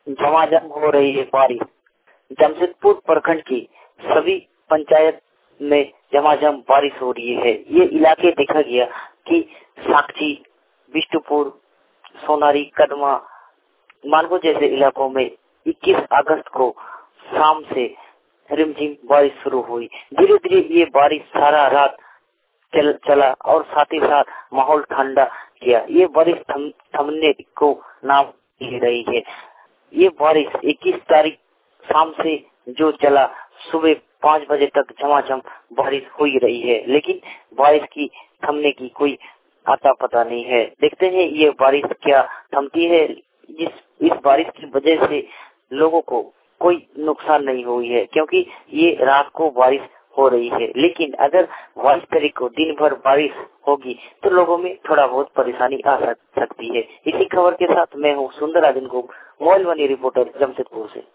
झमाझम हो रही है बारिश। जमशेदपुर प्रखंड की सभी पंचायत में झमाझम बारिश हो रही है। ये इलाके देखा गया कि साक्षी, बिष्टुपुर, सोनारी, कदमा, मानगो जैसे इलाकों में 21 अगस्त को शाम से रिमझिम बारिश शुरू हुई। धीरे धीरे ये बारिश सारा रात चला और साथ ही साथ माहौल ठंडा किया। ये बारिश थमने को नाम ले रही है। ये बारिश 21 तारीख शाम से जो चला, सुबह 5 बजे तक झमाझम बारिश हो ही रही है, लेकिन बारिश की थमने की कोई आता पता नहीं है। देखते हैं ये बारिश क्या थमती है। इस बारिश की वजह से लोगों को कोई नुकसान नहीं हुई है, क्योंकि ये रात को बारिश हो रही है। लेकिन अगर 22 तारीख को दिन भर बारिश होगी तो लोगों में थोड़ा बहुत परेशानी आ सकती है। इसी खबर के साथ मैं हूँ सुंदर आदिन को, मोबाइल वाली रिपोर्टर जमशेदपुर से।